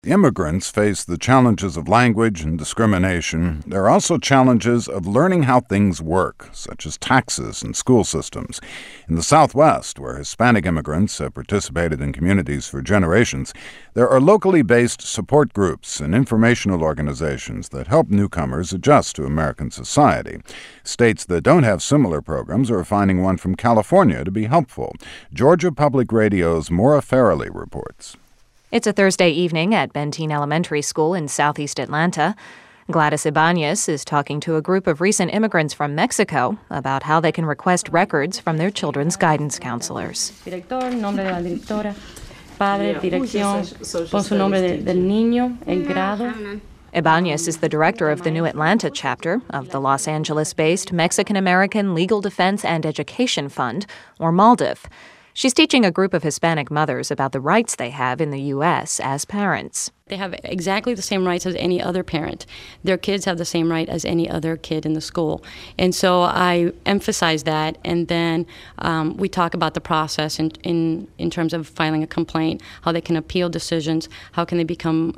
Immigrants face the challenges of language and discrimination. There are also challenges of learning how things work, such as taxes and school systems. In the Southwest, where Hispanic immigrants have participated in communities for generations, there are locally based support groups and informational organizations that help newcomers adjust to American society. States that don't have similar programs are finding one from California to be helpful. Georgia Public Radio's Maura Farrelly reports. It's a Thursday evening at Benteen Elementary School in southeast Atlanta. Gladys Ibanez is talking to a group of recent immigrants from Mexico about how they can request records from their children's guidance counselors. Director, nombre de la directora, padre, dirección, pon su nombre del niño, el grado. Ibanez is the director of the New Atlanta chapter of the Los Angeles-based Mexican-American Legal Defense and Education Fund, or MALDEF. She's teaching a group of Hispanic mothers about the rights they have in the U.S. as parents. They have exactly the same rights as any other parent. Their kids have the same right as any other kid in the school. And so I emphasize that, and then we talk about the process in terms of filing a complaint, how they can appeal decisions, how can they become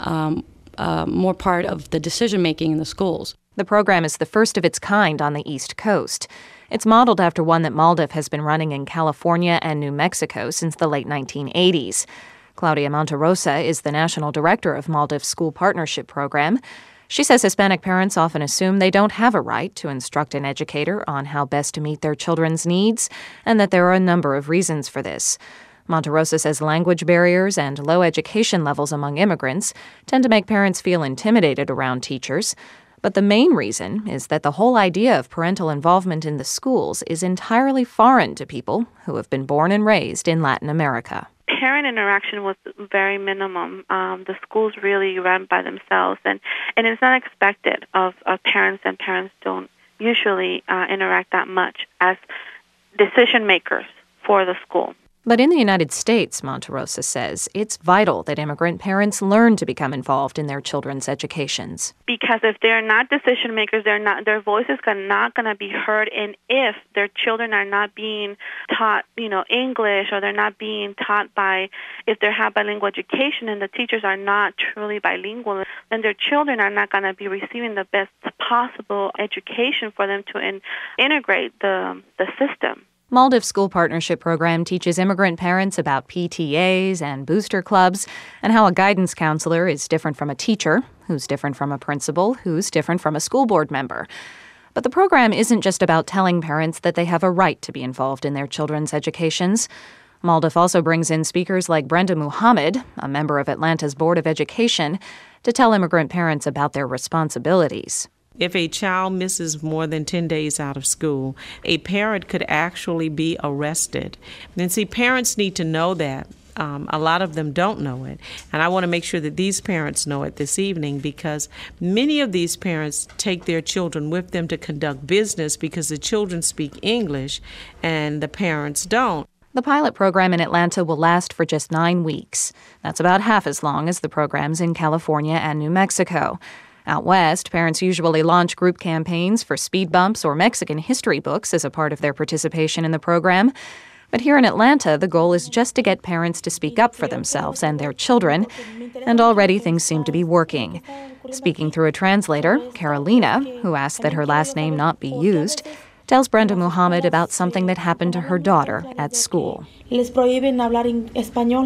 more part of the decision-making in the schools. The program is the first of its kind on the East Coast. It's modeled after one that MALDEF has been running in California and New Mexico since the late 1980s. Claudia Monterosa is the national director of MALDEF's School Partnership Program. She says Hispanic parents often assume they don't have a right to instruct an educator on how best to meet their children's needs, and that there are a number of reasons for this. Monterosa says language barriers and low education levels among immigrants tend to make parents feel intimidated around teachers. But the main reason is that the whole idea of parental involvement in the schools is entirely foreign to people who have been born and raised in Latin America. Parent interaction was very minimum. The schools really run by themselves, and it's not expected of parents, and parents don't usually interact that much as decision makers for the school. But in the United States, Monterosa says, it's vital that immigrant parents learn to become involved in their children's educations. Because if they're not decision makers, their voices are not going to be heard. And if their children are not being taught, English, or they're not being taught if they have bilingual education and the teachers are not truly bilingual, then their children are not going to be receiving the best possible education for them to integrate the system. MALDEF's School Partnership Program teaches immigrant parents about PTAs and booster clubs and how a guidance counselor is different from a teacher, who's different from a principal, who's different from a school board member. But the program isn't just about telling parents that they have a right to be involved in their children's educations. MALDEF also brings in speakers like Brenda Muhammad, a member of Atlanta's Board of Education, to tell immigrant parents about their responsibilities. If a child misses more than 10 days out of school, a parent could actually be arrested. And see, parents need to know that. A lot of them don't know it. And I want to make sure that these parents know it this evening, because many of these parents take their children with them to conduct business because the children speak English and the parents don't. The pilot program in Atlanta will last for just 9 weeks. That's about half as long as the programs in California and New Mexico. Out west, parents usually launch group campaigns for speed bumps or Mexican history books as a part of their participation in the program. But here in Atlanta, the goal is just to get parents to speak up for themselves and their children, and already things seem to be working. Speaking through a translator, Carolina, who asked that her last name not be used, tells Brenda Muhammad about something that happened to her daughter at school. Les prohíben hablar en español.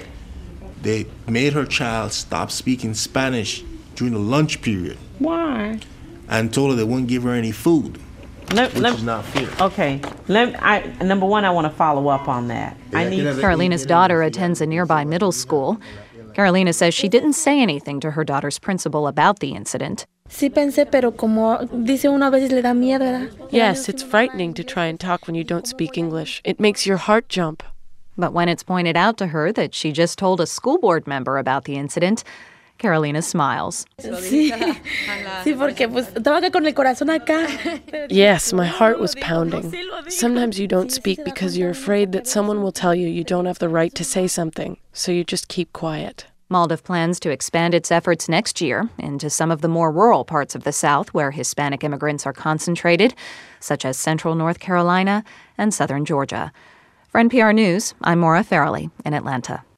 They made her child stop speaking Spanish during the lunch period. Why? And told her they wouldn't give her any food, which is not fair. Okay. Number one, I want to follow up on that. Carolina's daughter attends a nearby middle school. Carolina says she didn't say anything to her daughter's principal about the incident. Sí pensé, pero como dice uno a veces le da miedo, ¿verdad? Yes, it's frightening to try and talk when you don't speak English. It makes your heart jump. But when it's pointed out to her that she just told a school board member about the incident, Carolina smiles. Sí, porque pues estaba acá con el corazón acá. Yes, my heart was pounding. Sometimes you don't speak because you're afraid that someone will tell you don't have the right to say something, so you just keep quiet. MALDEF plans to expand its efforts next year into some of the more rural parts of the South where Hispanic immigrants are concentrated, such as central North Carolina and southern Georgia. For NPR News, I'm Maura Farrelly in Atlanta.